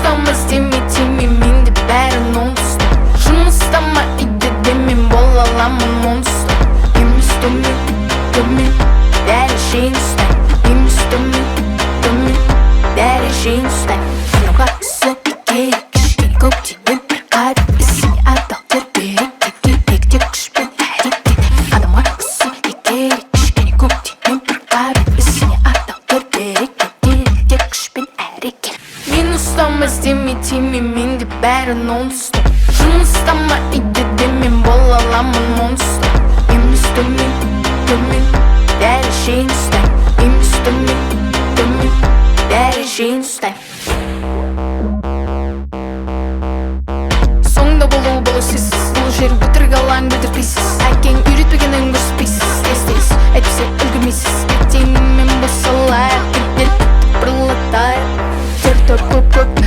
ұстамас деме менде бәрін оңтүстік. Жұмыстама иді демен бола аламын монстр. Емес төмен дәрежейін ұстай. Емес төмен дәрежейін ұстай. Анауға ісі керек, кішкене көктемнен бір қарып, ісіне адал терберек, керек күшпен әрекет. Адамға ісі керек, кішкене көктемнен бір қарып, ісіне адал терберек, керек күшпен әрекет. Мен ұстамас деме менде бәрін оңтүстік. Жұмыстама иді демен бола аламын монстр. Емес төмен дәрежейін ұстай. Емес төмен дәрежейін ұстай. Соңда болу сізсіз. Бұл жер өтірік алаң білдірпейсіз. Әкең үйретпегенін көрсетпейсіз. Тез әйтпесе үлгірмейсіз. Ертеңімен босалайық, ертең бұрылатайық. Төр көп